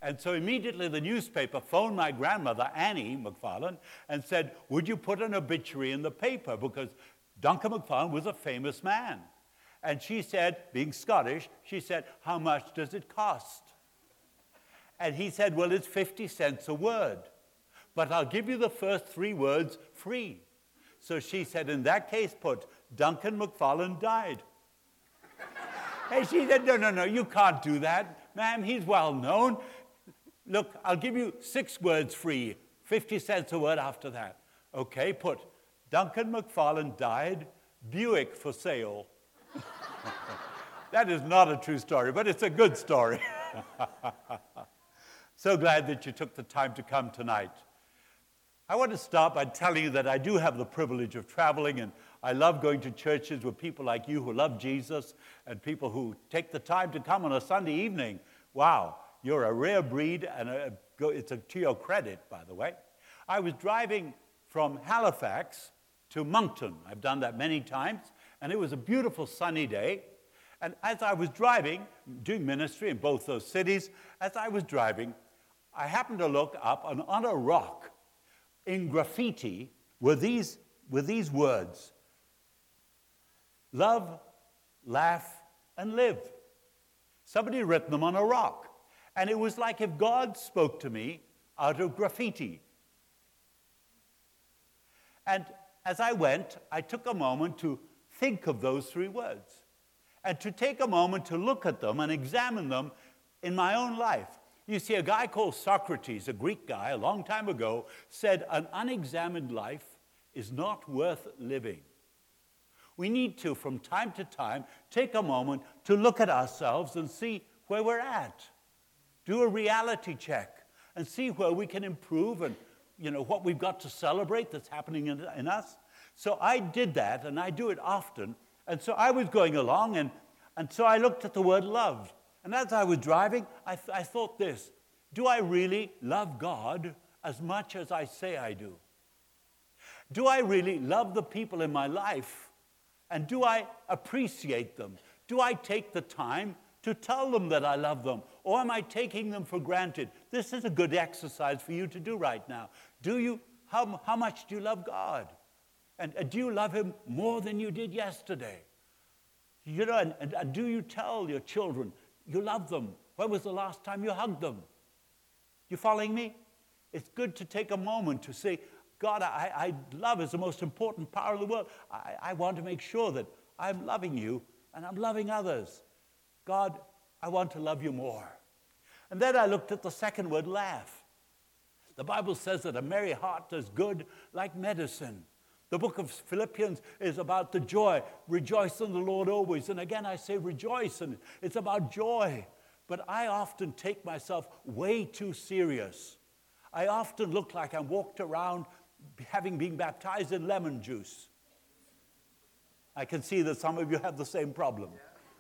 And so immediately the newspaper phoned my grandmother, Annie McFarlane, and said, would you put an obituary in the paper? Because Duncan McFarlane was a famous man. And she said, being Scottish, she said, how much does it cost? And he said, well, it's 50 cents a word, but I'll give you the first 3 words free. So she said, in that case, put, Duncan McFarlane died. And she said, no, you can't do that. Ma'am, he's well known. Look, I'll give you 6 words free, 50 cents a word after that. Okay, put, Duncan McFarlane died, Buick for sale. That is not a true story, but it's a good story. So glad that you took the time to come tonight. I want to start by telling you that I do have the privilege of traveling, and I love going to churches with people like you who love Jesus and people who take the time to come on a Sunday evening. Wow, you're a rare breed, and it's to your credit, by the way. I was driving from Halifax to Moncton. I've done that many times, and it was a beautiful sunny day. And as I was driving, doing ministry in both those cities, as I was driving, I happened to look up, and on a rock in graffiti were these words: love, laugh, and live. Somebody had written them on a rock. And it was like if God spoke to me out of graffiti. And as I went, I took a moment to think of those 3 words and to take a moment to look at them and examine them in my own life. You see, a guy called Socrates, a Greek guy, a long time ago, said an unexamined life is not worth living. We need to, from time to time, take a moment to look at ourselves and see where we're at. Do a reality check and see where we can improve and, what we've got to celebrate that's happening in us. So I did that, and I do it often. And so I was going along, and so I looked at the word love. And as I was driving, I thought this: do I really love God as much as I say I do? Do I really love the people in my life? And do I appreciate them? Do I take the time to tell them that I love them? Or am I taking them for granted? This is a good exercise for you to do right now. How much do you love God? And do you love him more than you did yesterday? And do you tell your children you love them? When was the last time you hugged them? You following me? It's good to take a moment to say, God, love is the most important power in the world. I want to make sure that I'm loving you and I'm loving others. God, I want to love you more. And then I looked at the second word, laugh. The Bible says that a merry heart does good like medicine. The book of Philippians is about the joy. Rejoice in the Lord always. And again, I say rejoice, and it's about joy. But I often take myself way too serious. I often look like I'm walked around having been baptized in lemon juice. I can see that some of you have the same problem.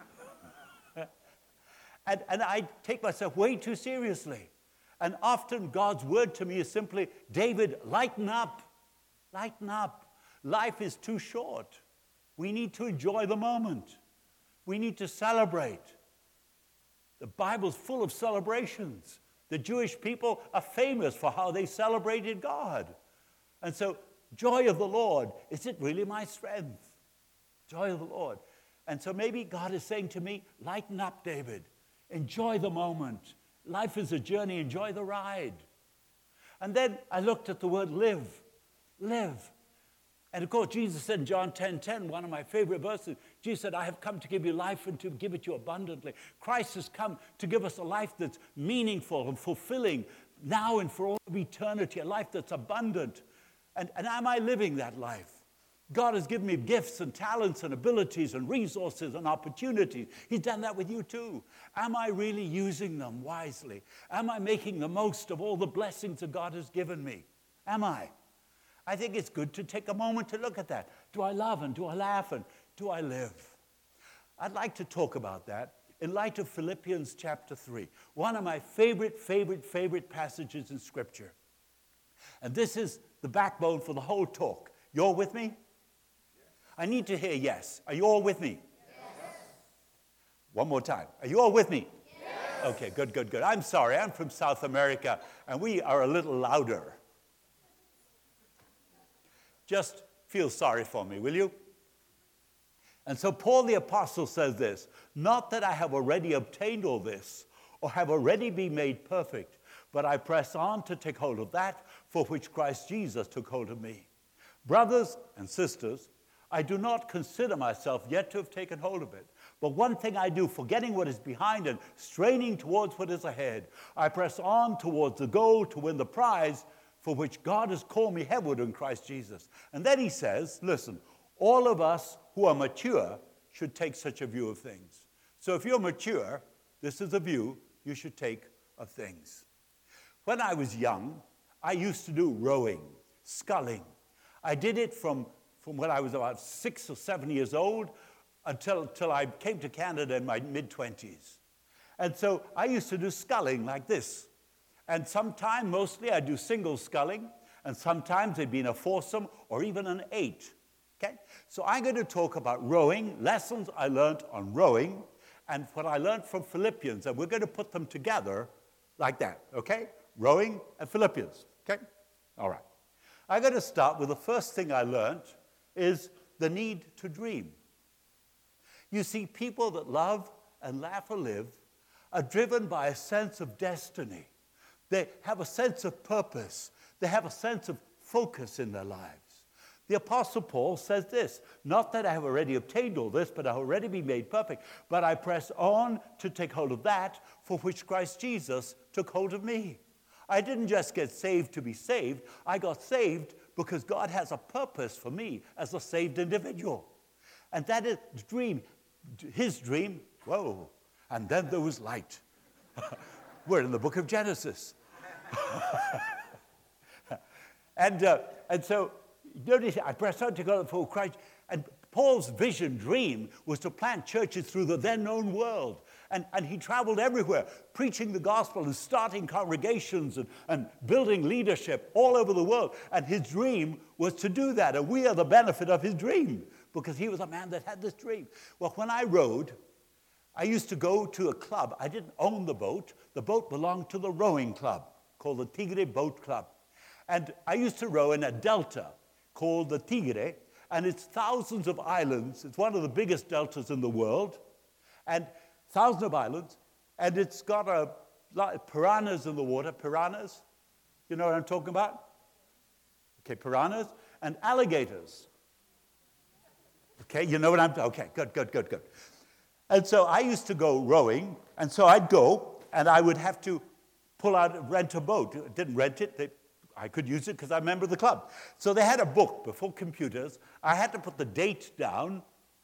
And I take myself way too seriously. And often God's word to me is simply, David, lighten up. Lighten up. Life is too short. We need to enjoy the moment. We need to celebrate. The Bible's full of celebrations. The Jewish people are famous for how they celebrated God. And so, joy of the Lord, is it really my strength? Joy of the Lord. And so maybe God is saying to me, lighten up, David. Enjoy the moment. Life is a journey. Enjoy the ride. And then I looked at the word live. Live. And of course, Jesus said in John 10:10, one of my favorite verses, Jesus said, I have come to give you life and to give it to you abundantly. Christ has come to give us a life that's meaningful and fulfilling now and for all of eternity, a life that's abundant. And am I living that life? God has given me gifts and talents and abilities and resources and opportunities. He's done that with you too. Am I really using them wisely? Am I making the most of all the blessings that God has given me? Am I? I think it's good to take a moment to look at that. Do I love and do I laugh and do I live? I'd like to talk about that in light of Philippians chapter 3, one of my favorite passages in Scripture. And this is the backbone for the whole talk. You're with me? I need to hear yes. Are you all with me? Yes. One more time. Are you all with me? Yes. Okay, good, good, good. I'm sorry, I'm from South America, and we are a little louder. Just feel sorry for me, will you? And so Paul the Apostle says this, not that I have already obtained all this, or have already been made perfect, but I press on to take hold of that for which Christ Jesus took hold of me. Brothers and sisters, I do not consider myself yet to have taken hold of it. But one thing I do, forgetting what is behind and straining towards what is ahead, I press on towards the goal to win the prize for which God has called me heavenward in Christ Jesus. And then he says, listen, all of us who are mature should take such a view of things. So if you're mature, this is a view you should take of things. When I was young, I used to do rowing, sculling. I did it from when I was about 6 or 7 years old until I came to Canada in my mid-20s. And so I used to do sculling like this. And sometimes, mostly, I do single sculling, and sometimes it'd be in a foursome or even an 8. Okay? So I'm going to talk about rowing, lessons I learned on rowing, and what I learned from Philippians, and we're going to put them together like that, okay? Rowing and Philippians, okay? All right. I'm going to start with the first thing I learned is the need to dream. You see, people that love and laugh or live are driven by a sense of destiny. They have a sense of purpose. They have a sense of focus in their lives. The Apostle Paul says this, not that I have already obtained all this, but I have already been made perfect, but I press on to take hold of that for which Christ Jesus took hold of me. I didn't just get saved to be saved. I got saved because God has a purpose for me as a saved individual. And that is the dream, his dream, whoa, and then there was light. We're in the book of Genesis. And so, notice, I press on to go for Christ. And Paul's vision, dream, was to plant churches through the then-known world. And he traveled everywhere, preaching the gospel and starting congregations and building leadership all over the world. And his dream was to do that. And we are the benefit of his dream because he was a man that had this dream. Well, when I rowed, I used to go to a club. I didn't own the boat. The boat belonged to the rowing club called the Tigre Boat Club. And I used to row in a delta called the Tigre, and it's thousands of islands. It's one of the biggest deltas in the world, and thousands of islands, and it's got a lot of piranhas in the water. Piranhas, you know what I'm talking about? Okay, piranhas and alligators. Okay, you know what I'm, okay, good. And so I used to go rowing, and so I'd go, and I would have to rent a boat. I didn't rent it. I could use it because I'm a member of the club. So they had a book before computers. I had to put the date down,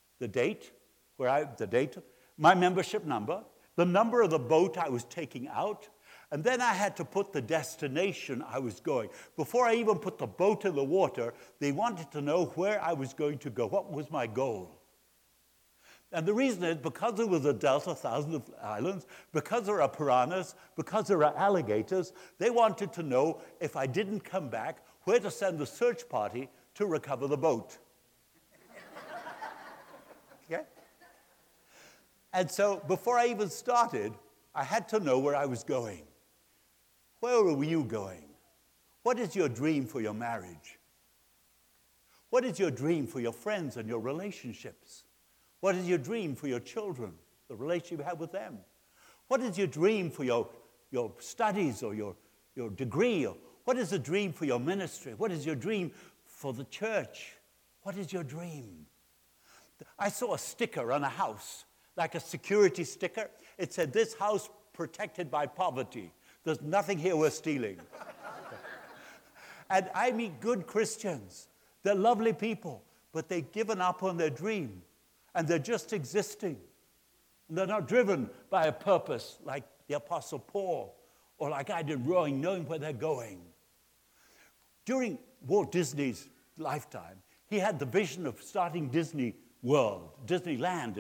my membership number, the number of the boat I was taking out, and then I had to put the destination I was going. Before I even put the boat in the water, they wanted to know where I was going to go, what was my goal. And the reason is because there was a delta, thousands of islands, because there are piranhas, because there are alligators, they wanted to know if I didn't come back, where to send the search party to recover the boat. Okay? And so before I even started, I had to know where I was going. Where were you going? What is your dream for your marriage? What is your dream for your friends and your relationships? What is your dream for your children, the relationship you have with them? What is your dream for your studies or your degree? Or what is the dream for your ministry? What is your dream for the church? What is your dream? I saw a sticker on a house, like a security sticker. It said, "This house protected by poverty. There's nothing here worth stealing." And I meet good Christians. They're lovely people, but they've given up on their dream. And they're just existing. And they're not driven by a purpose like the Apostle Paul or like I did rowing, knowing where they're going. During Walt Disney's lifetime, he had the vision of starting Disney World, Disneyland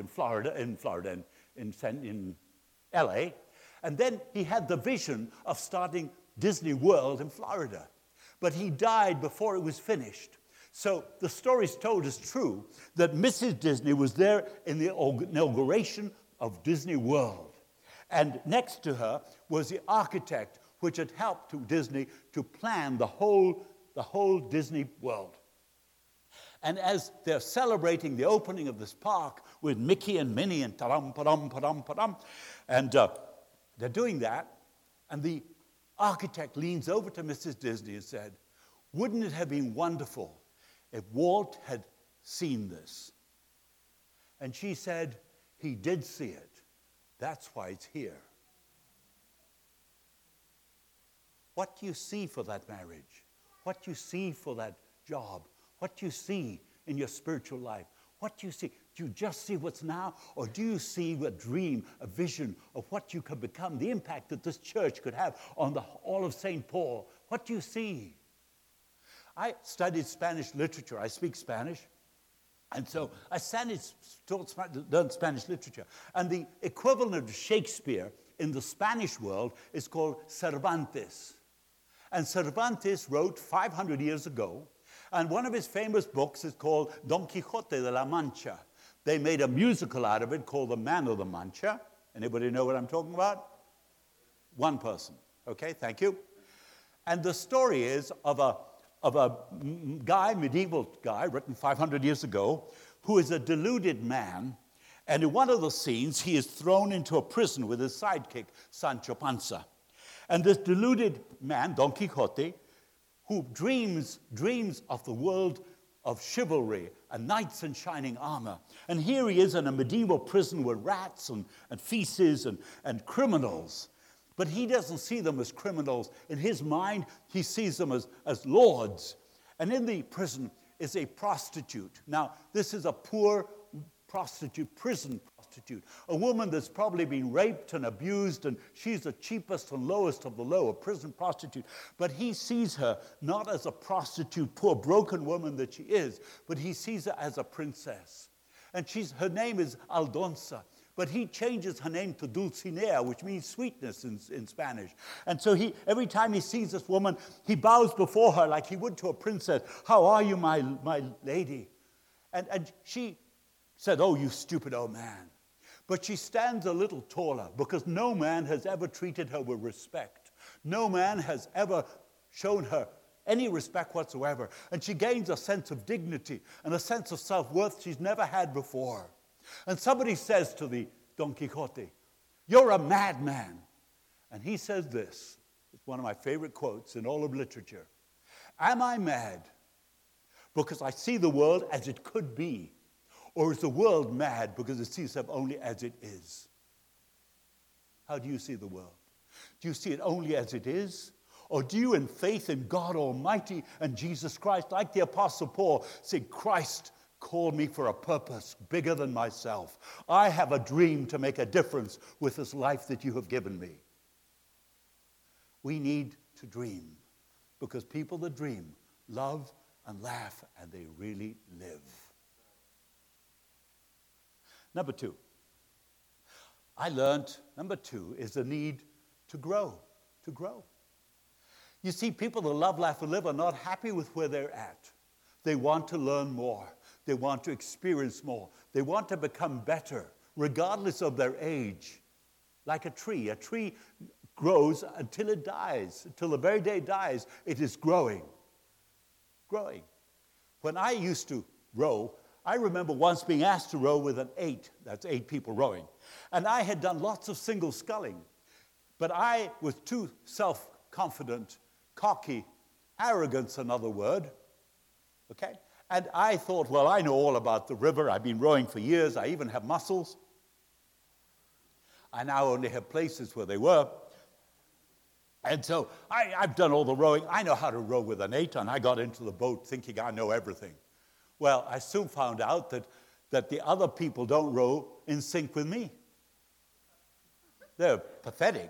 in LA. And then he had the vision of starting Disney World in Florida. But he died before it was finished. So the story's told is true that Mrs. Disney was there in the inauguration of Disney World. And next to her was the architect, which had helped to Disney to plan the whole Disney World. And as they're celebrating the opening of this park with Mickey and Minnie and ta-dum, pa-dum, pa-dum, pa-dum, and they're doing that, and the architect leans over to Mrs. Disney and said, "Wouldn't it have been wonderful if Walt had seen this?" And she said, "He did see it. That's why it's here." What do you see for that marriage? What do you see for that job? What do you see in your spiritual life? What do you see? Do you just see what's now? Or do you see a dream, a vision of what you could become, the impact that this church could have on all of St. Paul? What do you see? I studied Spanish literature. I speak Spanish. And so I learned Spanish literature. And the equivalent of Shakespeare in the Spanish world is called Cervantes. And Cervantes wrote 500 years ago. And one of his famous books is called Don Quixote de la Mancha. They made a musical out of it called The Man of the Mancha. Anybody know what I'm talking about? One person. Okay, thank you. And the story is of a guy, medieval guy, written 500 years ago, who is a deluded man. And in one of the scenes, he is thrown into a prison with his sidekick, Sancho Panza. And this deluded man, Don Quixote, who dreams of the world of chivalry and knights in shining armor. And here he is in a medieval prison with rats and feces and criminals. But he doesn't see them as criminals. In his mind, he sees them as lords. And in the prison is a prostitute. Now, this is a poor prostitute, prison prostitute, a woman that's probably been raped and abused, and she's the cheapest and lowest of the low, a prison prostitute. But he sees her not as a prostitute, poor broken woman that she is, but he sees her as a princess. And her name is Aldonza, but he changes her name to Dulcinea, which means sweetness in Spanish. And so every time he sees this woman, he bows before her like he would to a princess. "How are you, my lady?" And she said, "Oh, you stupid old man." But she stands a little taller because no man has ever treated her with respect. No man has ever shown her any respect whatsoever. And she gains a sense of dignity and a sense of self-worth she's never had before. And somebody says to the Don Quixote, "You're a madman." And he says this. It's one of my favorite quotes in all of literature. "Am I mad because I see the world as it could be? Or is the world mad because it sees itself only as it is?" How do you see the world? Do you see it only as it is? Or do you, in faith in God Almighty and Jesus Christ, like the Apostle Paul, say, "Christ called me for a purpose bigger than myself. I have a dream to make a difference with this life that you have given me"? We need to dream, because people that dream love and laugh, and they really live. Number two is the need to grow, You see, people that love, laugh, and live are not happy with where they're at. They want to learn more. They want to experience more. They want to become better, regardless of their age. Like a tree. A tree grows until it dies. Until the very day it dies, it is growing. When I used to row, I remember once being asked to row with an 8. That's 8 people rowing. And I had done lots of single sculling. But I was too self-confident, cocky, arrogance, another word. Okay? And I thought, well, I know all about the river. I've been rowing for years. I even have muscles. I now only have places where they were. And so I've done all the rowing. I know how to row with an 8, and I got into the boat thinking I know everything. Well, I soon found out that the other people don't row in sync with me. They're pathetic.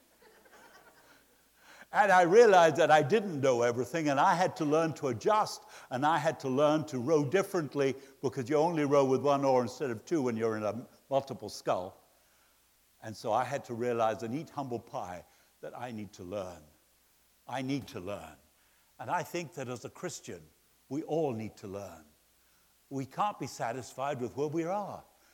And I realized that I didn't know everything, and I had to learn to adjust, and I had to learn to row differently, because you only row with one oar instead of 2 when you're in a multiple scull. And so I had to realize and eat humble pie that I need to learn. I need to learn. And I think that as a Christian, we all need to learn. We can't be satisfied with where we are.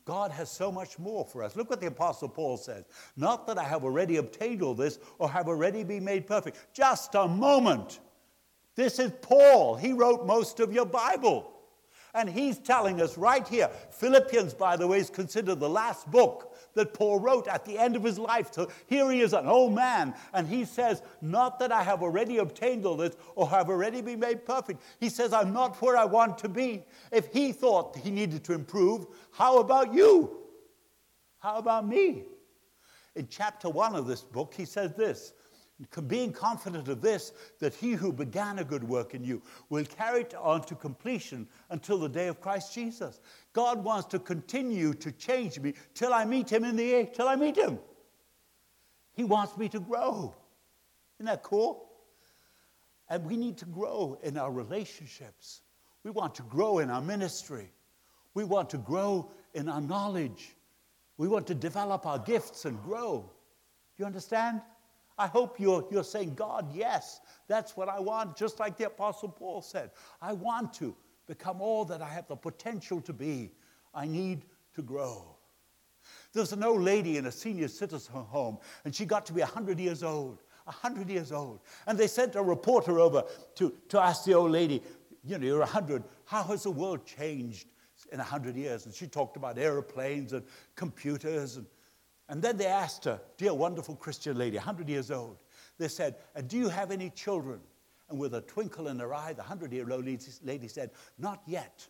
God has so much more for us. Look what the Apostle Paul says. Not that I have already obtained all this or have already been made perfect. Just a moment. This is Paul. He wrote most of your Bible. And he's telling us right here. Philippians, by the way, is considered the last book that Paul wrote at the end of his life. So here he is, an old man, and he says, not that I have already obtained all this or have already been made perfect. He says, I'm not where I want to be. If he thought he needed to improve, how about you? How about me? In chapter 1 of this book, he says this, being confident of this, that he who began a good work in you will carry it on to completion until the day of Christ Jesus. God wants to continue to change me till I meet him in the air, till I meet him. He wants me to grow. Isn't that cool? And we need to grow in our relationships. We want to grow in our ministry. We want to grow in our knowledge. We want to develop our gifts and grow. Do you understand? I hope you're saying, God, yes, that's what I want, just like the Apostle Paul said. I want to become all that I have the potential to be. I need to grow. There's an old lady in a senior citizen home, and she got to be 100 years old. 100 years old. And they sent a reporter over to ask the old lady, you're 100, how has the world changed in 100 years? And she talked about airplanes and computers and then they asked her, dear wonderful Christian lady, 100 years old, they said, do you have any children? And with a twinkle in her eye, the 100-year-old lady said, not yet.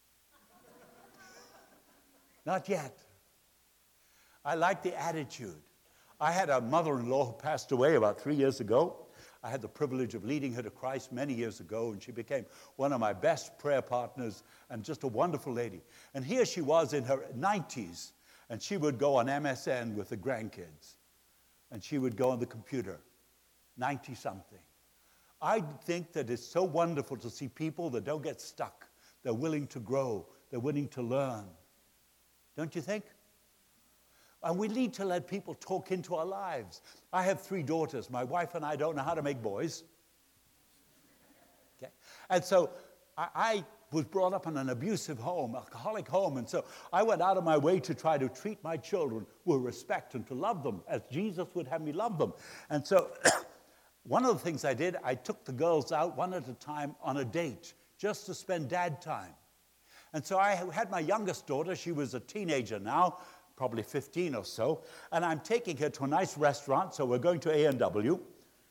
Not yet. I like the attitude. I had a mother-in-law who passed away about 3 years ago. I had the privilege of leading her to Christ many years ago, and she became one of my best prayer partners and just a wonderful lady. And here she was in her 90s. And she would go on MSN with the grandkids. And she would go on the computer, 90-something. I think that it's so wonderful to see people that don't get stuck. They're willing to grow. They're willing to learn. Don't you think? And we need to let people talk into our lives. I have 3 daughters. My wife and I don't know how to make boys. Okay? And so I was brought up in an abusive home, alcoholic home, and so I went out of my way to try to treat my children with respect and to love them as Jesus would have me love them. And so one of the things I did, I took the girls out one at a time on a date just to spend dad time. And so I had my youngest daughter, she was a teenager now, probably 15 or so, and I'm taking her to a nice restaurant, so we're going to A&W.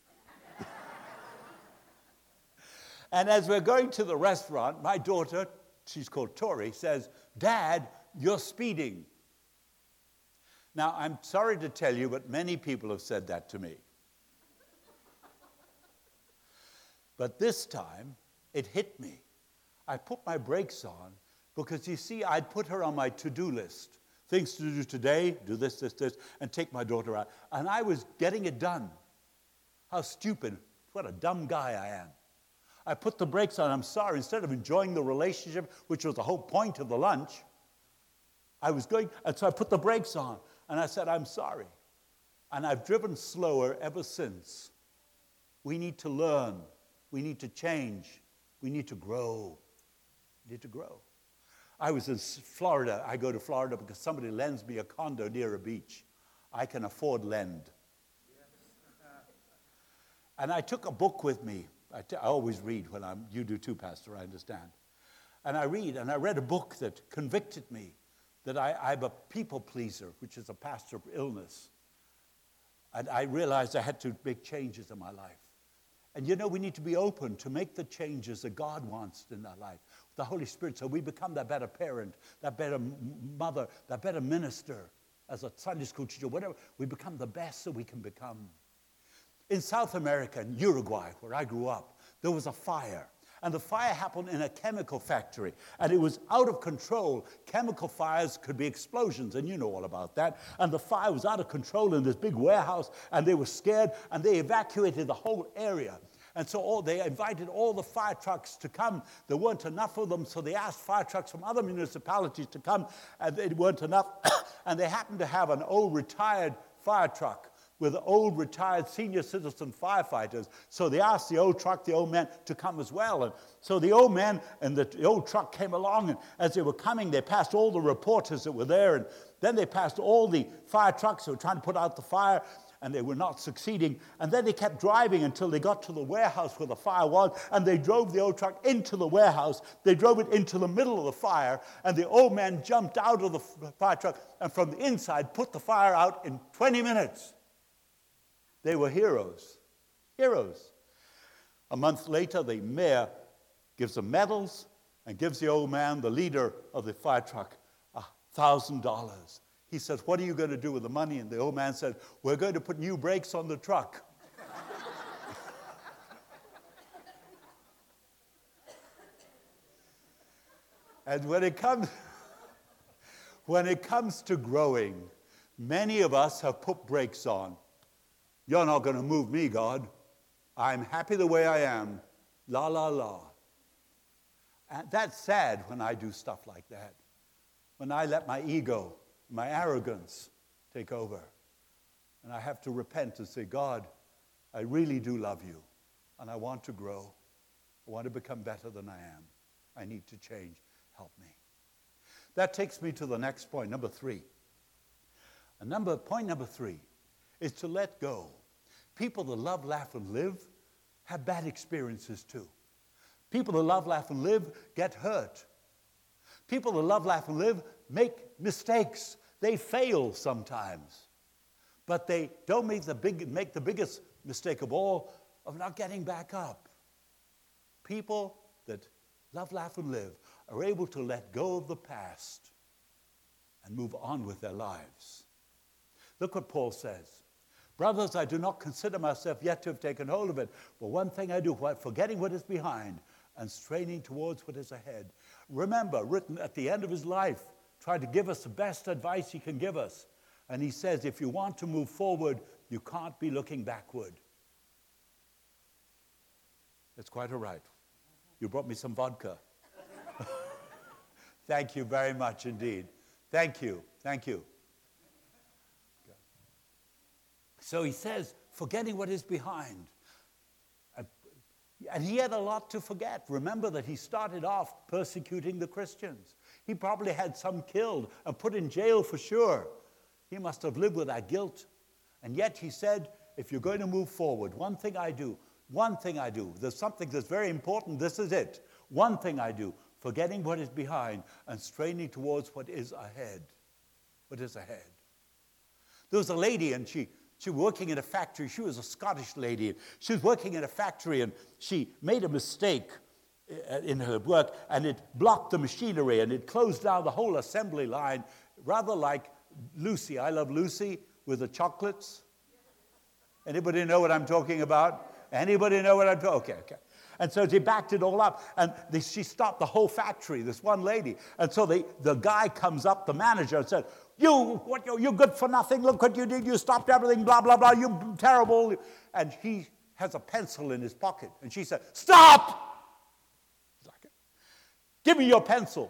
And as we're going to the restaurant, my daughter, she's called Tori, says, Dad, you're speeding. Now, I'm sorry to tell you, but many people have said that to me. But this time, it hit me. I put my brakes on because, you see, I'd put her on my to-do list. Things to do today, do this, this, this, and take my daughter out. And I was getting it done. How stupid. What a dumb guy I am. I put the brakes on. I'm sorry. Instead of enjoying the relationship, which was the whole point of the lunch, and so I put the brakes on. And I said, I'm sorry. And I've driven slower ever since. We need to learn. We need to change. We need to grow. We need to grow. I was in Florida. I go to Florida because somebody lends me a condo near a beach. I can afford lend. And I took a book with me. I always read when you do too, Pastor, I understand. And I read a book that convicted me that I'm a people pleaser, which is a pastor illness. And I realized I had to make changes in my life. And we need to be open to make the changes that God wants in our life. The Holy Spirit, so we become that better parent, that better mother, that better minister, as a Sunday school teacher, whatever. We become the best that we can become. In South America, in Uruguay, where I grew up, there was a fire. And the fire happened in a chemical factory. And it was out of control. Chemical fires could be explosions, and you know all about that. And the fire was out of control in this big warehouse, and they were scared, and they evacuated the whole area. And so they invited all the fire trucks to come. There weren't enough of them, so they asked fire trucks from other municipalities to come, and they weren't enough. And they happened to have an old retired fire truck with old retired senior citizen firefighters. So they asked the old man to come as well. And so the old man and the old truck came along, and as they were coming, they passed all the reporters that were there, and then they passed all the fire trucks that were trying to put out the fire, and they were not succeeding. And then they kept driving until they got to the warehouse where the fire was, and they drove the old truck into the warehouse. They drove it into the middle of the fire, and the old man jumped out of the fire truck and from the inside put the fire out in 20 minutes. They were heroes. Heroes. A month later, the mayor gives them medals and gives the old man, the leader of the fire truck, $1,000. He says, "What are you going to do with the money?" And the old man said, "We're going to put new brakes on the truck." And when it comes to growing, many of us have put brakes on. You're not going to move me, God. I'm happy the way I am. La, la, la. And that's sad when I do stuff like that. When I let my ego, my arrogance take over. And I have to repent and say, "God, I really do love you. And I want to grow. I want to become better than I am. I need to change. Help me." That takes me to the next point, number 3. Point number 3 is to let go. People that love, laugh, and live have bad experiences too. People that love, laugh, and live get hurt. People that love, laugh, and live make mistakes. They fail sometimes. But they don't make the biggest mistake of all, of not getting back up. People that love, laugh, and live are able to let go of the past and move on with their lives. Look what Paul says. "Brothers, I do not consider myself yet to have taken hold of it, but one thing I do, forgetting what is behind and straining towards what is ahead." Remember, written at the end of his life, tried to give us the best advice he can give us. And he says, if you want to move forward, you can't be looking backward. That's quite all right. You brought me some vodka. Thank you very much indeed. Thank you. Thank you. So he says, forgetting what is behind. And he had a lot to forget. Remember that he started off persecuting the Christians. He probably had some killed and put in jail for sure. He must have lived with that guilt. And yet he said, if you're going to move forward, one thing I do. There's something that's very important. This is it. One thing I do, forgetting what is behind and straining towards what is ahead. What is ahead? There was a lady, and she was working in a factory. She was a Scottish lady. She was working in a factory, and she made a mistake in her work, and it blocked the machinery, and it closed down the whole assembly line, rather like Lucy. I Love Lucy with the chocolates. Anybody know what I'm talking about? Anybody know what I'm talking about? Okay. And so she backed it all up, and she stopped the whole factory, this one lady. And so the guy comes up, the manager, and said, you're good for nothing. Look what you did. You stopped everything, blah, blah, blah. You're terrible. And he has a pencil in his pocket. And she said, stop! He's like, give me your pencil.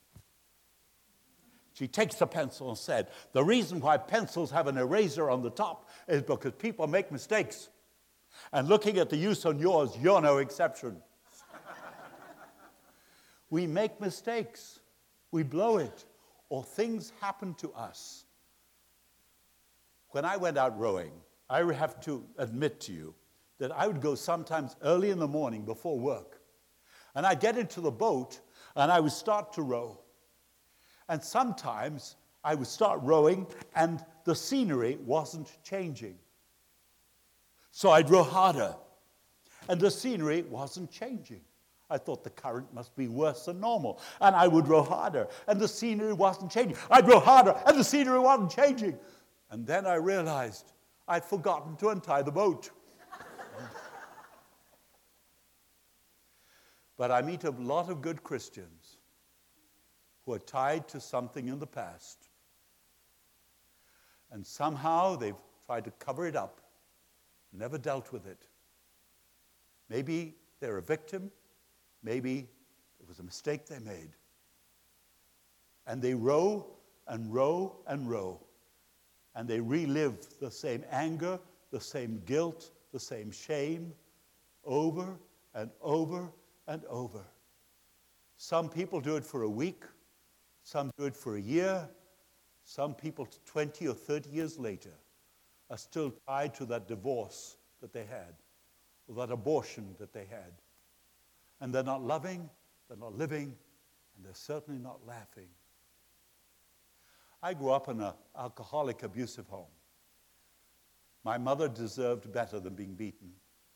She takes the pencil and said, the reason why pencils have an eraser on the top is because people make mistakes. And looking at the use on yours, you're no exception. We make mistakes. We blow it. Or things happen to us. When I went out rowing, I have to admit to you that I would go sometimes early in the morning before work. And I'd get into the boat, and I would start to row. And sometimes I would start rowing, and the scenery wasn't changing. So I'd row harder, and the scenery wasn't changing. I thought the current must be worse than normal. And I would row harder, and the scenery wasn't changing. I'd row harder, and the scenery wasn't changing. And then I realized I'd forgotten to untie the boat. But I meet a lot of good Christians who are tied to something in the past. And somehow they've tried to cover it up, never dealt with it. Maybe they're a victim. Maybe it was a mistake they made. And they row and row and row. and they relive the same anger, the same guilt, the same shame over and over and over. Some people do it for a week, some do it for a year, some people 20 or 30 years later are still tied to that divorce that they had, or that abortion that they had. And they're not loving, they're not living, and they're certainly not laughing. I grew up in an alcoholic, abusive home. My mother deserved better than being beaten.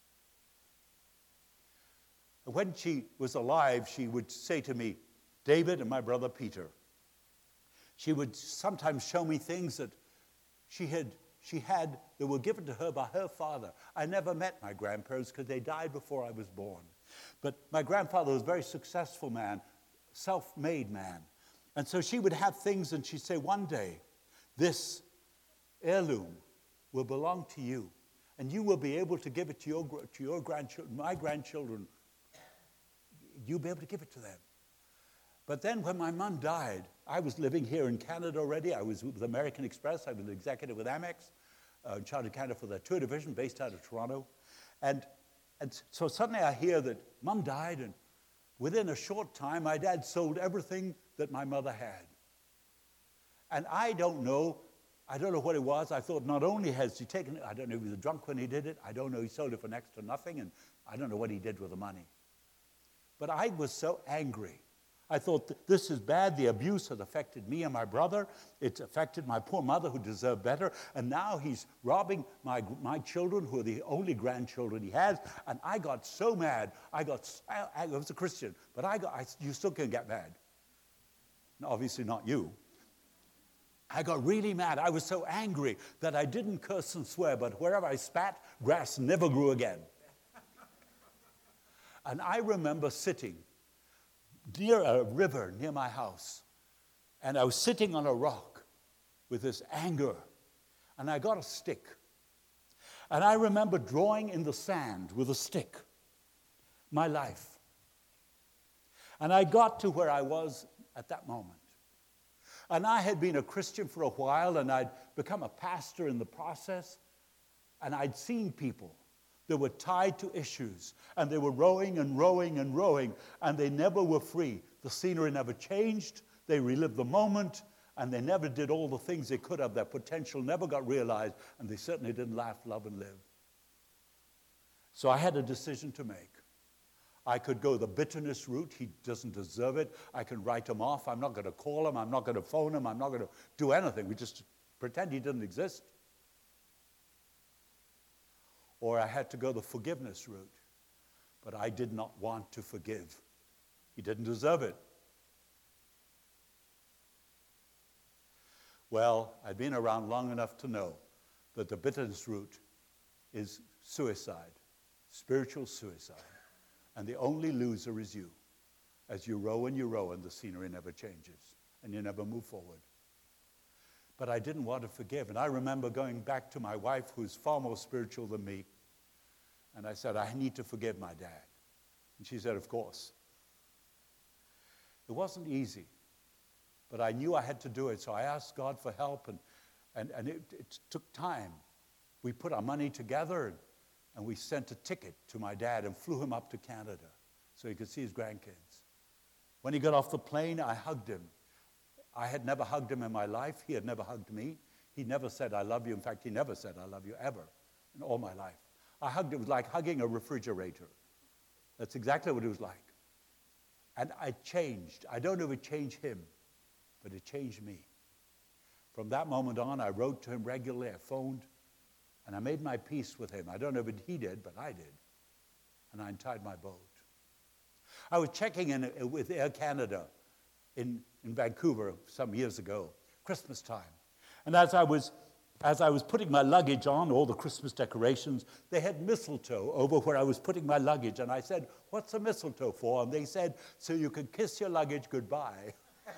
When she was alive, she would say to me, David and my brother Peter, she would sometimes show me things that she had that were given to her by her father. I never met my grandparents because they died before I was born. But my grandfather was a very successful man, self-made man. And so she would have things and she'd say, one day, this heirloom will belong to you. And you will be able to give it to your grandchildren, my grandchildren. You'll be able to give it to them. But then when my mom died, I was living here in Canada already. I was with American Express. I was an executive with Amex, in charge of Canada for their tour division based out of Toronto. And so suddenly I hear that Mom died, and within a short time, my dad sold everything that my mother had. And I don't know what it was. I thought not only has he taken it, I don't know if he was drunk when he did it. I don't know, he sold it for next to nothing, and I don't know what he did with the money. But I was so angry. I thought, this is bad. The abuse has affected me and my brother. It's affected my poor mother, who deserved better. And now he's robbing my children, who are the only grandchildren he has. And I got so mad. I was a Christian, but you still can get mad. Obviously not you. I got really mad. I was so angry that I didn't curse and swear, but wherever I spat, grass never grew again. And I remember sitting near a river near my house, and I was sitting on a rock with this anger, and I got a stick. And I remember drawing in the sand with a stick my life. And I got to where I was at that moment. And I had been a Christian for a while, and I'd become a pastor in the process, and I'd seen people that were tied to issues, and they were rowing and rowing and rowing, and they never were free. The scenery never changed. They relived the moment, and they never did all the things they could have. Their potential never got realized, and they certainly didn't laugh, love, and live. So I had a decision to make. I could go the bitterness route. He doesn't deserve it. I can write him off. I'm not going to call him. I'm not going to phone him. I'm not going to do anything. We just pretend he didn't exist. Or I had to go the forgiveness route. But I did not want to forgive. He didn't deserve it. Well, I'd been around long enough to know that the bitterness route is suicide, spiritual suicide. And the only loser is you. As you row, and the scenery never changes, and you never move forward. But I didn't want to forgive. And I remember going back to my wife, who's far more spiritual than me, and I said, I need to forgive my dad. And she said, of course. It wasn't easy, but I knew I had to do it, so I asked God for help, and it took time. We put our money together, and we sent a ticket to my dad and flew him up to Canada so he could see his grandkids. When he got off the plane, I hugged him. I had never hugged him in my life. He had never hugged me. He never said, I love you. In fact, he never said, I love you, ever, in all my life. I hugged him. It was like hugging a refrigerator. That's exactly what it was like. And I changed. I don't know if it changed him, but it changed me. From that moment on, I wrote to him regularly. I phoned. And I made my peace with him. I don't know if he did, but I did. And I untied my boat. I was checking in with Air Canada in Vancouver some years ago, Christmas time. And as I was putting my luggage on, all the Christmas decorations, they had mistletoe over where I was putting my luggage. And I said, what's the mistletoe for? And they said, so you can kiss your luggage goodbye.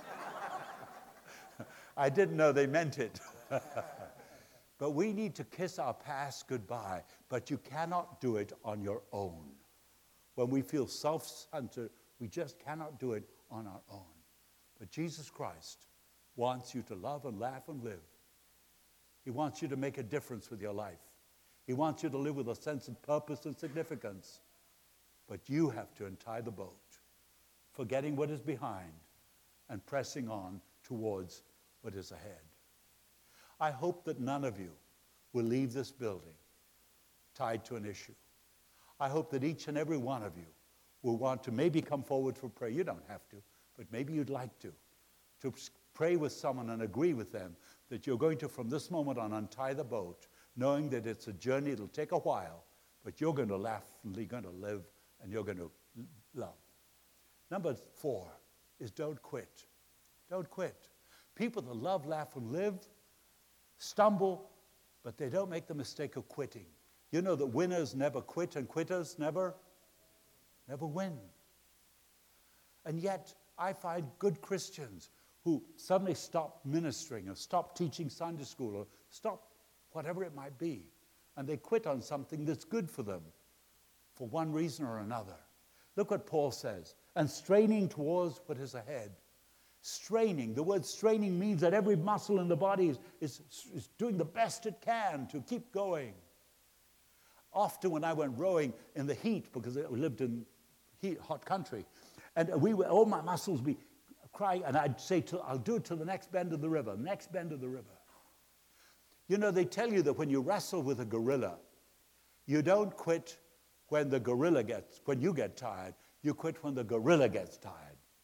I didn't know they meant it. But we need to kiss our past goodbye, but you cannot do it on your own. When we feel self-centered, we just cannot do it on our own. But Jesus Christ wants you to love and laugh and live. He wants you to make a difference with your life. He wants you to live with a sense of purpose and significance. But you have to untie the boat, forgetting what is behind and pressing on towards what is ahead. I hope that none of you will leave this building tied to an issue. I hope that each and every one of you will want to maybe come forward for prayer. You don't have to, but maybe you'd like to pray with someone and agree with them that you're going to, from this moment on, untie the boat, knowing that it's a journey, it'll take a while, but you're going to laugh and you're going to live and you're going to love. Number 4 is don't quit. Don't quit. People that love, laugh, and live stumble, but they don't make the mistake of quitting. You know that winners never quit and quitters never win. And yet, I find good Christians who suddenly stop ministering or stop teaching Sunday school or stop whatever it might be, and they quit on something that's good for them for one reason or another. Look what Paul says, and straining towards what is ahead. Straining, the word straining means that every muscle in the body is doing the best it can to keep going. Often when I went rowing in the heat, because we lived in hot country, and all my muscles be crying, and I'd say, I'll do it till the next bend of the river, next bend of the river. You know, they tell you that when you wrestle with a gorilla, you don't quit when you get tired. You quit when the gorilla gets tired.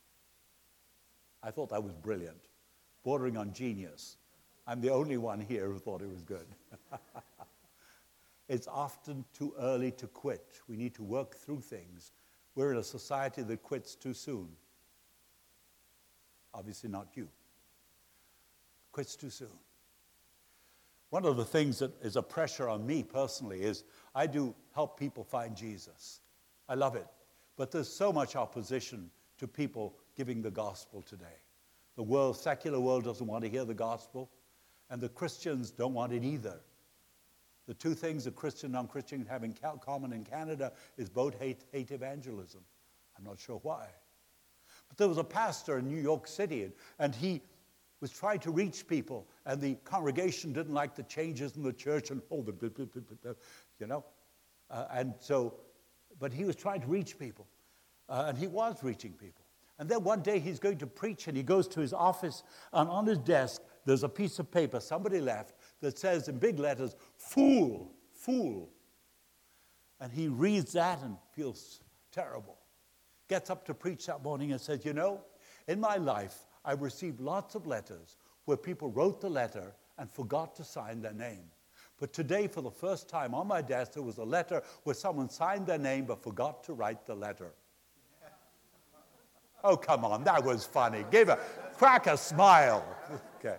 I thought that was brilliant, bordering on genius. I'm the only one here who thought it was good. It's often too early to quit. We need to work through things. We're in a society that quits too soon. Obviously not you. Quits too soon. One of the things that is a pressure on me personally is I do help people find Jesus. I love it. But there's so much opposition to people giving the gospel today. The secular world doesn't want to hear the gospel, and the Christians don't want it either. The two things that Christian and non-Christian have in common in Canada is both hate evangelism. I'm not sure why. But there was a pastor in New York City, and he was trying to reach people, and the congregation didn't like the changes in the church, and but he was trying to reach people, and he was reaching people. And then one day he's going to preach, and he goes to his office, and on his desk there's a piece of paper somebody left that says in big letters, "Fool, fool." And he reads that and feels terrible. Gets up to preach that morning and says, you know, in my life, I've received lots of letters where people wrote the letter and forgot to sign their name. But today, for the first time on my desk, there was a letter where someone signed their name but forgot to write the letter. Oh, come on, that was funny. Crack a smile. Okay.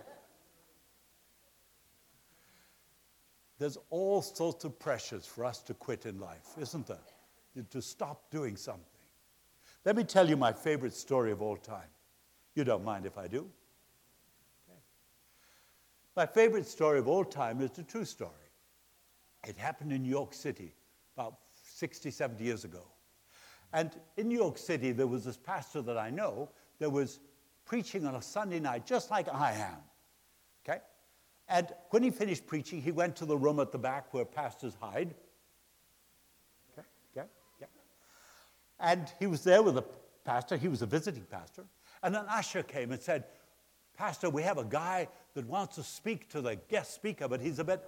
There's all sorts of pressures for us to quit in life, isn't there? To stop doing something. Let me tell you my favorite story of all time. You don't mind if I do? Okay. My favorite story of all time is a true story. It happened in New York City about 60, 70 years ago. And in New York City, there was this pastor that I know that was preaching on a Sunday night, just like I am. Okay? And when he finished preaching, he went to the room at the back where pastors hide. Okay? Yeah? Yeah. And he was there with a pastor. He was a visiting pastor. And an usher came and said, "Pastor, we have a guy that wants to speak to the guest speaker, but he's a bit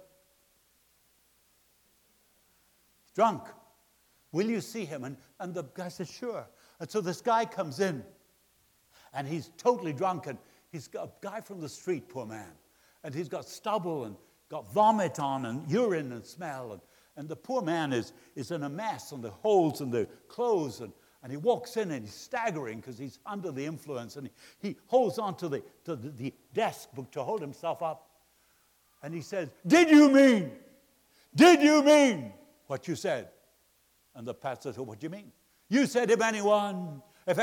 drunk. Will you see him?" And the guy said, "Sure." And so this guy comes in, and he's totally drunk, and he's got a guy from the street, poor man. And he's got stubble and got vomit on and urine and smell. And the poor man is in a mess, and the holes in the clothes. And he walks in, and he's staggering because he's under the influence. And he holds on to the desk to hold himself up. And he says, did you mean what you said?" And the pastor said, "What do you mean?" "You said, if anyone.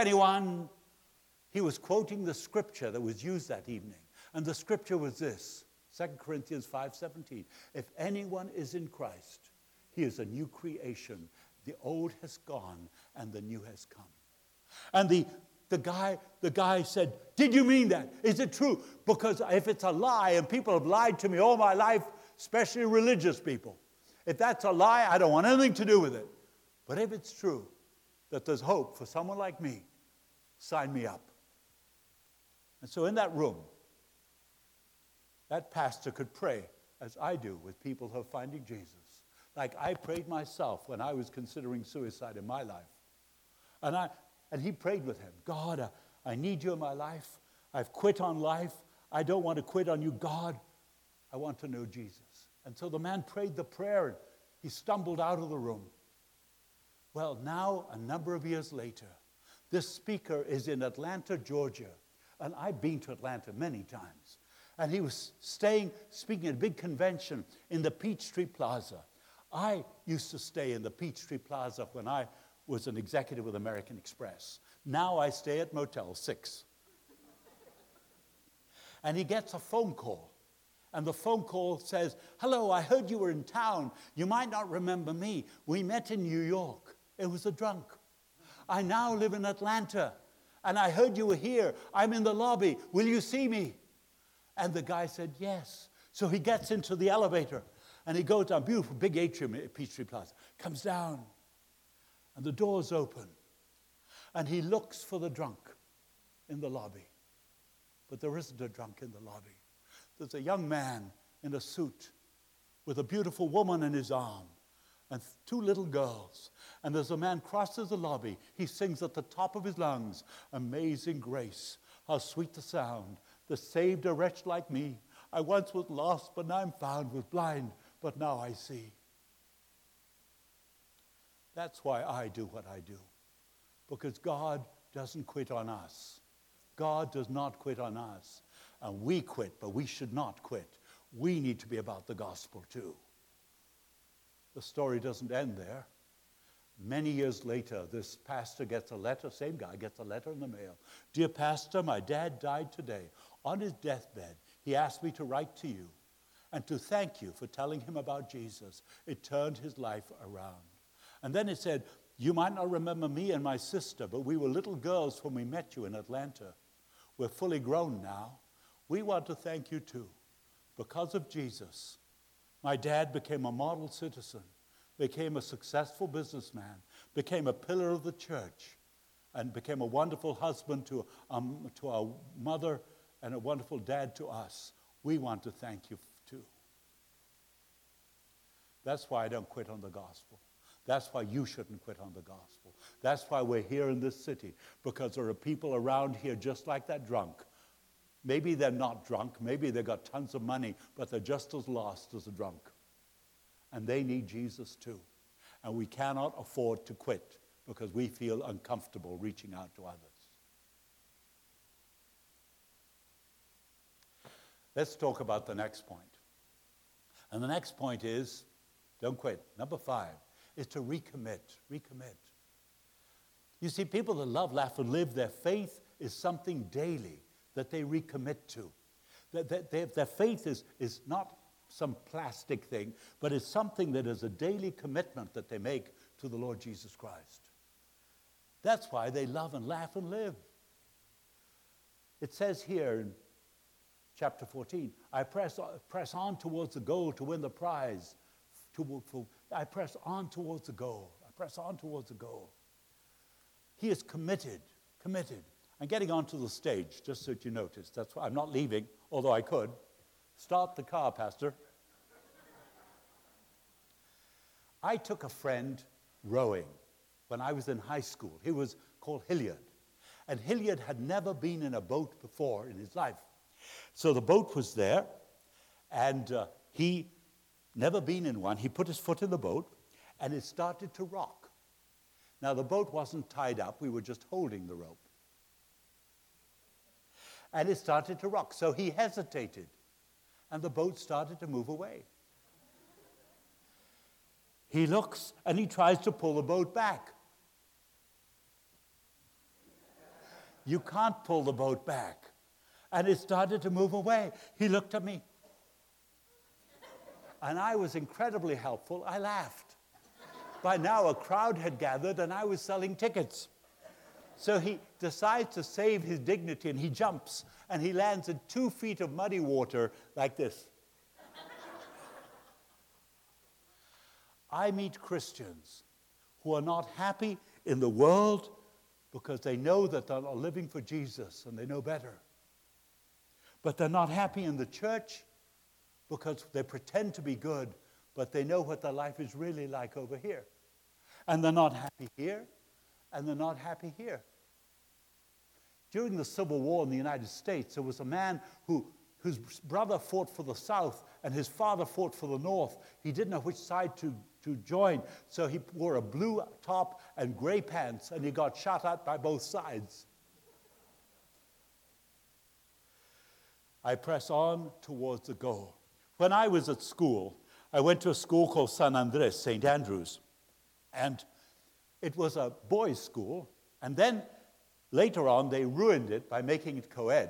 He was quoting the scripture that was used that evening. And the scripture was this, 2 Corinthians 5:17. "If anyone is in Christ, he is a new creation. The old has gone and the new has come." And the the guy said, "Did you mean that? Is it true?" Because if it's a lie, and people have lied to me all my life, especially religious people, if that's a lie, I don't want anything to do with it. But if it's true that there's hope for someone like me, sign me up. And so in that room, that pastor could pray as I do with people who are finding Jesus, like I prayed myself when I was considering suicide in my life. And he prayed with him. "God, I need you in my life. I've quit on life. I don't want to quit on you, God. I want to know Jesus." And so the man prayed the prayer, and he stumbled out of the room. Well, now, a number of years later, this speaker is in Atlanta, Georgia. And I've been to Atlanta many times. And he was speaking at a big convention in the Peachtree Plaza. I used to stay in the Peachtree Plaza when I was an executive with American Express. Now I stay at Motel 6. And he gets a phone call. And the phone call says, "Hello, I heard you were in town. You might not remember me. We met in New York. It was a drunk. I now live in Atlanta. And I heard you were here. I'm in the lobby. Will you see me?" And the guy said, "Yes." So he gets into the elevator. And he goes down, beautiful big atrium at Peachtree Plaza. Comes down. And the door's open. And he looks for the drunk in the lobby. But there isn't a drunk in the lobby. There's a young man in a suit with a beautiful woman in his arm and two little girls. And as the man crosses the lobby, he sings at the top of his lungs, "Amazing grace, how sweet the sound that saved a wretch like me. I once was lost, but now I'm found, was blind, but now I see." That's why I do what I do, because God doesn't quit on us. God does not quit on us. And we quit, but we should not quit. We need to be about the gospel too. The story doesn't end there. Many years later, this pastor gets a letter, same guy gets a letter in the mail. "Dear pastor, my dad died today. On his deathbed, he asked me to write to you and to thank you for telling him about Jesus. It turned his life around." And then it said, "You might not remember me and my sister, but we were little girls when we met you in Atlanta. We're fully grown now. We want to thank you too. Because of Jesus, my dad became a model citizen, became a successful businessman, became a pillar of the church, and became a wonderful husband to our mother and a wonderful dad to us. We want to thank you too." That's why I don't quit on the gospel. That's why you shouldn't quit on the gospel. That's why we're here in this city, because there are people around here just like that drunk. Maybe they're not drunk, maybe they've got tons of money, but they're just as lost as a drunk. And they need Jesus too. And we cannot afford to quit because we feel uncomfortable reaching out to others. Let's talk about the next point. And the next point is, don't quit. Number 5 is to recommit. Recommit. You see, people that love, laugh, and live, their faith is something daily that they recommit to. Their faith is not some plastic thing, but it's something that is a daily commitment that they make to the Lord Jesus Christ. That's why they love and laugh and live. It says here in chapter 14, "I press on towards the goal to win the prize. I press on towards the goal. I press on towards the goal." He is committed. I'm getting onto the stage, just so that you notice. That's why I'm not leaving, although I could. Start the car, Pastor. I took a friend rowing when I was in high school. He was called Hilliard. And Hilliard had never been in a boat before in his life. So the boat was there, and he never been in one. He put his foot in the boat, and it started to rock. Now, the boat wasn't tied up. We were just holding the rope. And it started to rock. So he hesitated, and the boat started to move away. He looks, and he tries to pull the boat back. You can't pull the boat back. And it started to move away. He looked at me. And I was incredibly helpful. I laughed. By now, a crowd had gathered, and I was selling tickets. So he decides to save his dignity, and he jumps, and he lands in 2 feet of muddy water like this. I meet Christians who are not happy in the world because they know that they're not living for Jesus and they know better. But they're not happy in the church because they pretend to be good, but they know what their life is really like over here. And they're not happy here, and they're not happy here. During the Civil War in the United States, there was a man whose brother fought for the South and his father fought for the North. He didn't know which side to join, so he wore a blue top and gray pants, and he got shot at by both sides. I press on towards the goal. When I was at school, I went to a school called San Andres, St. Andrews, and it was a boys' school, and then later on they ruined it by making it co-ed.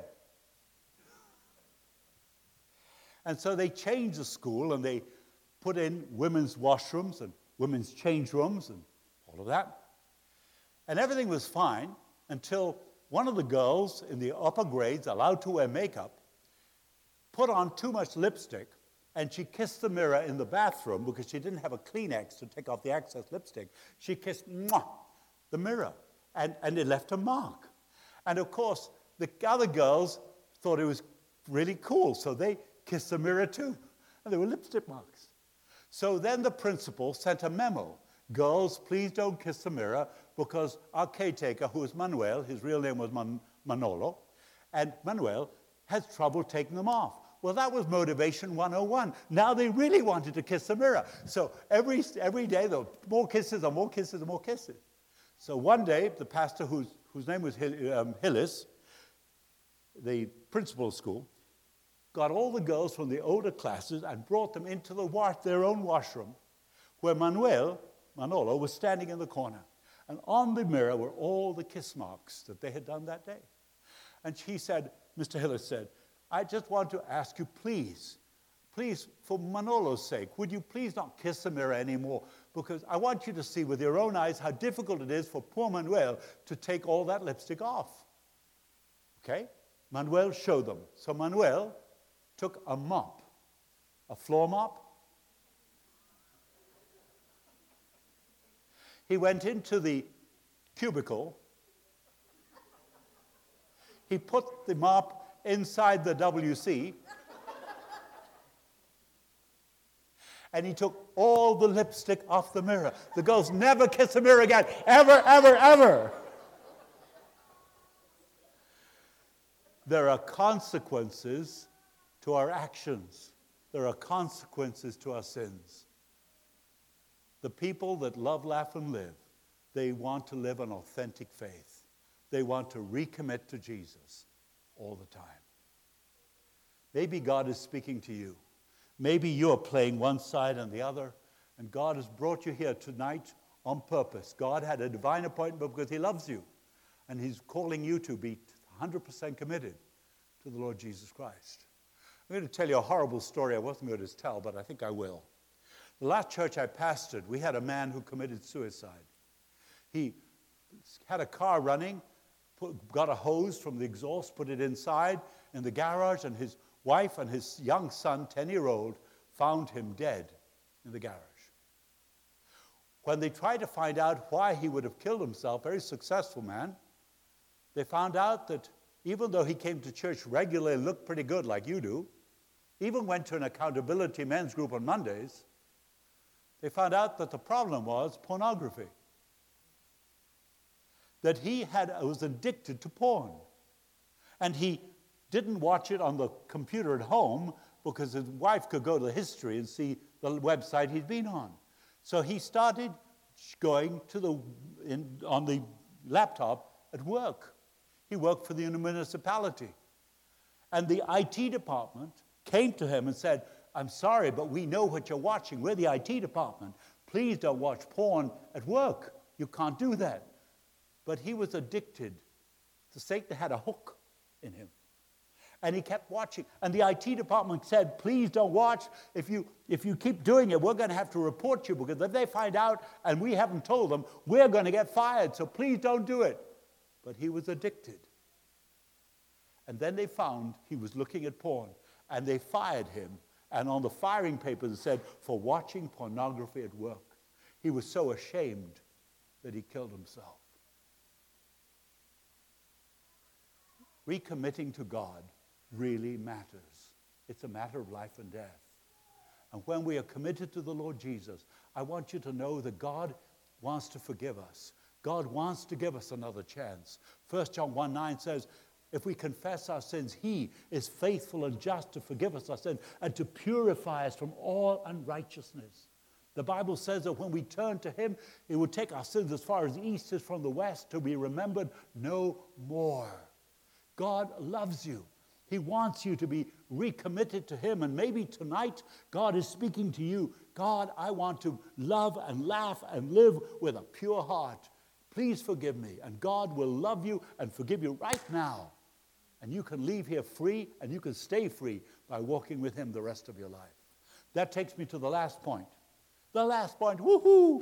And so they changed the school, and they put in women's washrooms and women's change rooms and all of that. And everything was fine until one of the girls in the upper grades, allowed to wear makeup, put on too much lipstick, and she kissed the mirror in the bathroom because she didn't have a Kleenex to take off the excess lipstick. She kissed the mirror, and it left a mark. And of course, the other girls thought it was really cool, so they kissed the mirror too, and there were lipstick marks. So then the principal sent a memo. Girls, please don't kiss the mirror, because our caretaker, who was Manuel, his real name was Manolo, and Manuel has trouble taking them off. Well, that was motivation 101. Now they really wanted to kiss the mirror. So every day, there were more kisses and more kisses and more kisses. So one day, the pastor, whose name was Hillis, the principal of school, got all the girls from the older classes and brought them into their own washroom, where Manolo was standing in the corner. And on the mirror were all the kiss marks that they had done that day. And he said, Mr. Hillis said, I just want to ask you, please, for Manolo's sake, would you please not kiss the mirror anymore? Because I want you to see with your own eyes how difficult it is for poor Manuel to take all that lipstick off. Okay? Manuel showed them. So Manuel took a mop, a floor mop. He went into the cubicle. He put the mop inside the WC. And he took all the lipstick off the mirror. The girls never kiss a mirror again. Ever, ever, ever. There are consequences to our actions. There are consequences to our sins. The people that love, laugh, and live, they want to live an authentic faith. They want to recommit to Jesus all the time. Maybe God is speaking to you. Maybe you're playing one side and the other, and God has brought you here tonight on purpose. God had a divine appointment because he loves you, and he's calling you to be 100% committed to the Lord Jesus Christ. I'm going to tell you a horrible story I wasn't going to tell, but I think I will. The last church I pastored, we had a man who committed suicide. He had a car running, got a hose from the exhaust, put it inside in the garage, and his wife and his young son, 10-year-old, found him dead in the garage. When they tried to find out why he would have killed himself, very successful man, they found out that even though he came to church regularly and looked pretty good like you do, even went to an accountability men's group on Mondays, they found out that the problem was pornography. That he was addicted to porn. And he didn't watch it on the computer at home because his wife could go to the history and see the website he'd been on. So he started going to on the laptop at work. He worked for the municipality. And the IT department came to him and said, I'm sorry, but we know what you're watching. We're the IT department. Please don't watch porn at work. You can't do that. But he was addicted. Satan had a hook in him. And he kept watching. And the IT department said, please don't watch. If you keep doing it, we're going to have to report you, because if they find out and we haven't told them, we're going to get fired. So please don't do it. but he was addicted. And then they found he was looking at porn, and they fired him. And on the firing papers it said, for watching pornography at work. He was so ashamed that he killed himself. Recommitting to God really matters. It's a matter of life and death. And when we are committed to the Lord Jesus, I want you to know that God wants to forgive us. God wants to give us another chance. 1 John 1:9 says, if we confess our sins, he is faithful and just to forgive us our sins and to purify us from all unrighteousness. The Bible says that when we turn to him, he will take our sins as far as the east is from the west to be remembered no more. God loves you. He wants you to be recommitted to him. And maybe tonight, God is speaking to you. God, I want to love and laugh and live with a pure heart. Please forgive me. And God will love you and forgive you right now. And you can leave here free, and you can stay free by walking with him the rest of your life. That takes me to the last point. The last point, woohoo!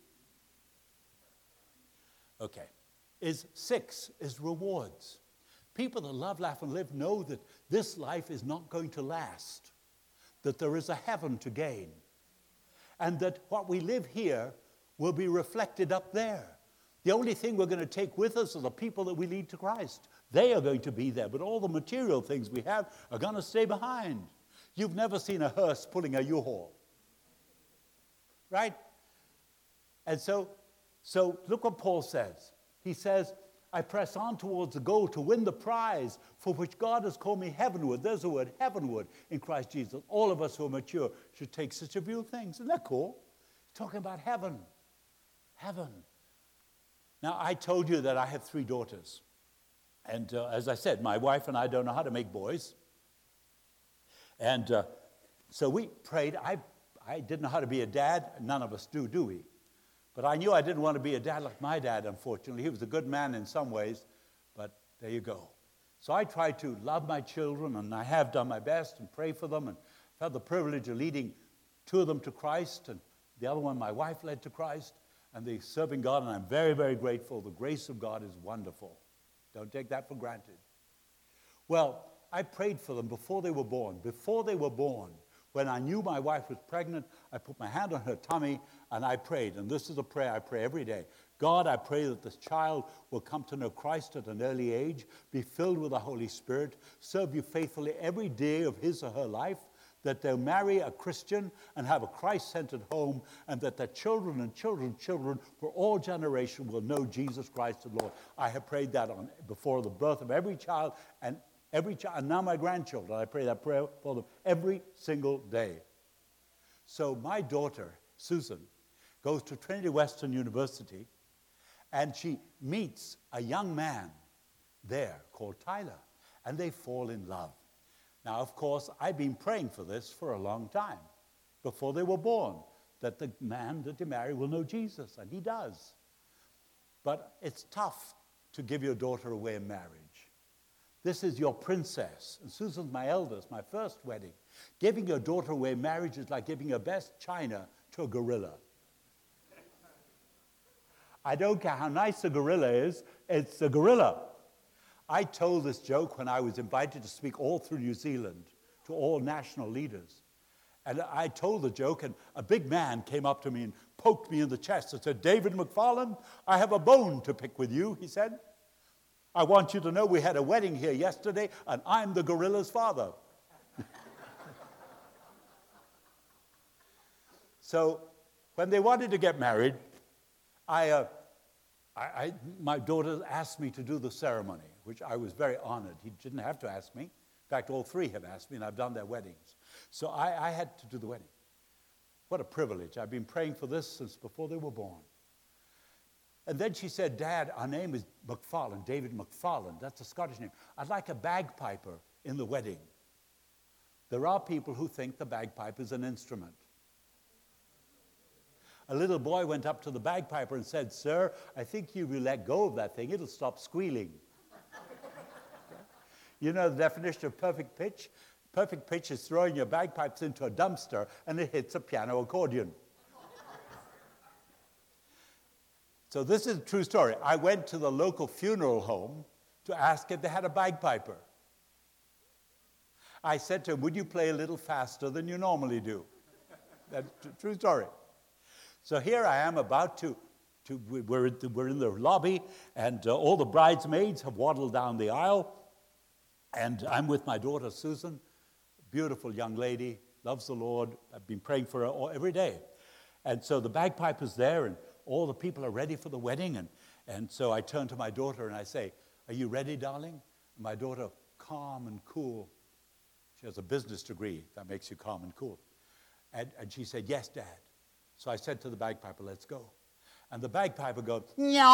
Okay, is 6 is rewards. People that love, laugh, and live know that this life is not going to last, that there is a heaven to gain, and that what we live here will be reflected up there. The only thing we're going to take with us are the people that we lead to Christ. They are going to be there, but all the material things we have are going to stay behind. You've never seen a hearse pulling a U-Haul, right? And so look what Paul says. He says, I press on towards the goal to win the prize for which God has called me heavenward. There's the word, heavenward, in Christ Jesus. All of us who are mature should take such a view of things. Isn't that cool? He's talking about heaven. Heaven. Now, I told you that I have 3 daughters. And as I said, my wife and I don't know how to make boys. And so we prayed. I didn't know how to be a dad. None of us do we? But I knew I didn't want to be a dad like my dad, unfortunately. He was a good man in some ways, but there you go. So I tried to love my children, and I have done my best and pray for them, and I've had the privilege of leading 2 of them to Christ, and the other one my wife led to Christ, and they're serving God, and I'm very, very grateful. The grace of God is wonderful. Don't take that for granted. Well, I prayed for them before they were born. Before they were born, when I knew my wife was pregnant, I put my hand on her tummy and I prayed. And this is a prayer I pray every day. God, I pray that this child will come to know Christ at an early age, be filled with the Holy Spirit, serve you faithfully every day of his or her life, that they'll marry a Christian and have a Christ-centered home, and that their children and children's children for all generations will know Jesus Christ the Lord. I have prayed that before the birth of every child, and now my grandchildren, I pray that prayer for them every single day. So my daughter, Susan, goes to Trinity Western University, and she meets a young man there called Tyler, and they fall in love. Now, of course, I've been praying for this for a long time, before they were born, that the man that they marry will know Jesus, and he does. But it's tough to give your daughter away in marriage. This is your princess, and Susan's my eldest, my first wedding. Giving your daughter away in marriage is like giving your best china to a gorilla. I don't care how nice a gorilla is, it's a gorilla. I told this joke when I was invited to speak all through New Zealand to all national leaders. And I told the joke, and a big man came up to me and poked me in the chest and said, David McFarland, I have a bone to pick with you, he said. I want you to know we had a wedding here yesterday, and I'm the gorilla's father. So when they wanted to get married, my daughter asked me to do the ceremony, which I was very honored. He didn't have to ask me. In fact, all 3 have asked me, and I've done their weddings. So I had to do the wedding. What a privilege. I've been praying for this since before they were born. And then she said, Dad, our name is McFarland, David McFarland. That's a Scottish name. I'd like a bagpiper in the wedding. There are people who think the bagpipe is an instrument. A little boy went up to the bagpiper and said, Sir, I think if you let go of that thing, it'll stop squealing. You know the definition of perfect pitch? Perfect pitch is throwing your bagpipes into a dumpster and it hits a piano accordion. So this is a true story. I went to the local funeral home to ask if they had a bagpiper. I said to him, would you play a little faster than you normally do? That's a true story. So here I am about to we're in the lobby, and all the bridesmaids have waddled down the aisle, and I'm with my daughter Susan, beautiful young lady, loves the Lord. I've been praying for her every day. And so the bagpiper's there, and all the people are ready for the wedding, and so I turn to my daughter and I say, are you ready, darling? And my daughter, calm and cool. She has a business degree. That makes you calm and cool. And she said, yes, Dad. So I said to the bagpiper, let's go. And the bagpiper goes,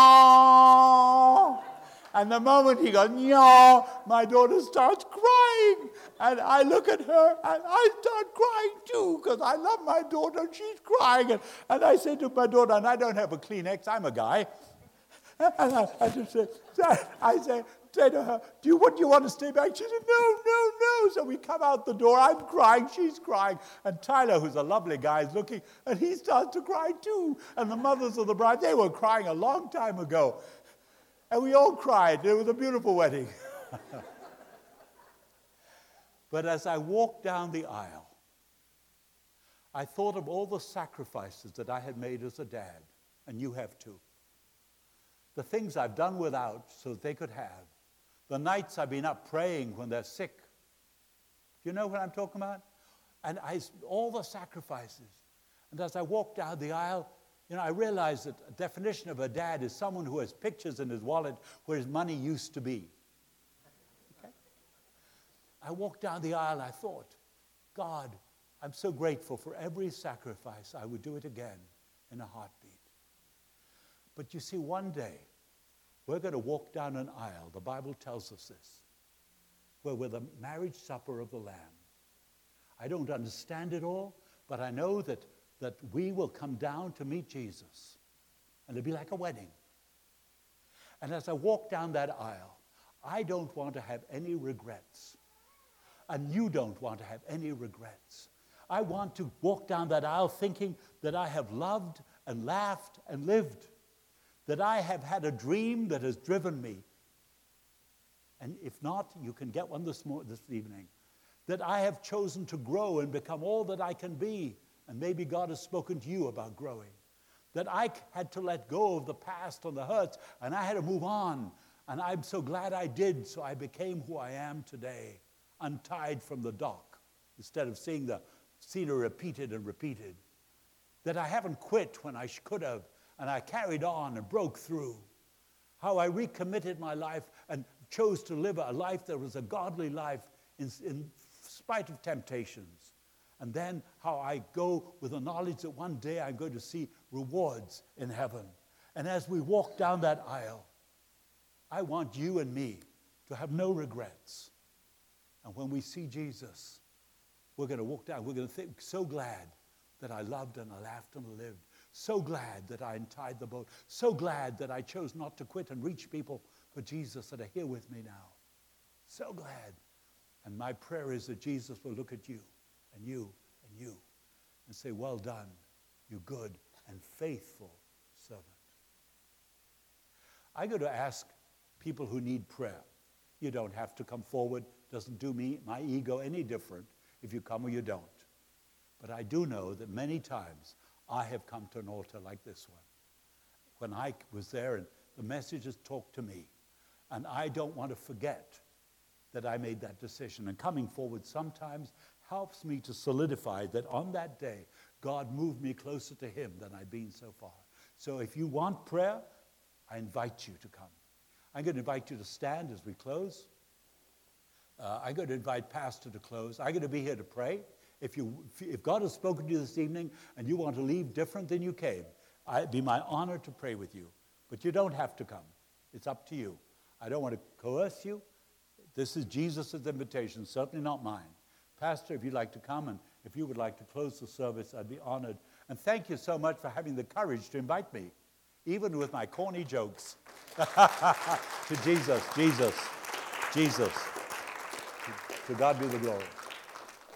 no. And the moment he goes, no, my daughter starts crying. And I look at her, and I start crying too, because I love my daughter, and she's crying. And I say to my daughter, and I don't have a Kleenex, I'm a guy. And I just say to her, do you want to stay back? She said, no. So we come out the door. I'm crying. She's crying. And Tyler, who's a lovely guy, is looking, and he starts to cry too. And the mothers of the bride, they were crying a long time ago. And we all cried. It was a beautiful wedding. But as I walked down the aisle, I thought of all the sacrifices that I had made as a dad, and you have too. The things I've done without so that they could have. The nights I've been up praying when they're sick. Do you know what I'm talking about? And all the sacrifices. And as I walked down the aisle, I realized that a definition of a dad is someone who has pictures in his wallet where his money used to be. Okay? I walked down the aisle and I thought, God, I'm so grateful for every sacrifice. I would do it again in a heartbeat. But you see, one day, we're going to walk down an aisle. The Bible tells us this. Where we're the marriage supper of the Lamb. I don't understand it all, but I know that we will come down to meet Jesus. And it'll be like a wedding. And as I walk down that aisle, I don't want to have any regrets. And you don't want to have any regrets. I want to walk down that aisle thinking that I have loved and laughed and lived. That I have had a dream that has driven me. And if not, you can get one this evening. That I have chosen to grow and become all that I can be. And maybe God has spoken to you about growing. That I had to let go of the past and the hurts, and I had to move on. And I'm so glad I did, so I became who I am today, untied from the dock, instead of seeing the scenery repeated and repeated. That I haven't quit when I could have, and I carried on and broke through. How I recommitted my life and chose to live a life that was a godly life in spite of temptations. And then how I go with the knowledge that one day I'm going to see rewards in heaven. And as we walk down that aisle, I want you and me to have no regrets. And when we see Jesus, we're going to walk down. We're going to think, so glad that I loved and I laughed and I lived. So glad that I untied the boat. So glad that I chose not to quit and reach people for Jesus that are here with me now. So glad. And my prayer is that Jesus will look at you and you and you and say, well done, you good and faithful servant. I'm going to ask people who need prayer. You don't have to come forward. Doesn't do my ego any different if you come or you don't. But I do know that many times I have come to an altar like this one. When I was there and the messages talked to me. And I don't want to forget that I made that decision. And coming forward sometimes helps me to solidify that on that day, God moved me closer to him than I've been so far. So if you want prayer, I invite you to come. I'm going to invite you to stand as we close. I'm going to invite Pastor to close. I'm going to be here to pray. If God has spoken to you this evening and you want to leave different than you came, it'd be my honor to pray with you. But you don't have to come. It's up to you. I don't want to coerce you. This is Jesus' invitation, certainly not mine. Pastor, if you'd like to come and if you would like to close the service, I'd be honored. And thank you so much for having the courage to invite me, even with my corny jokes. To Jesus. To God be the glory.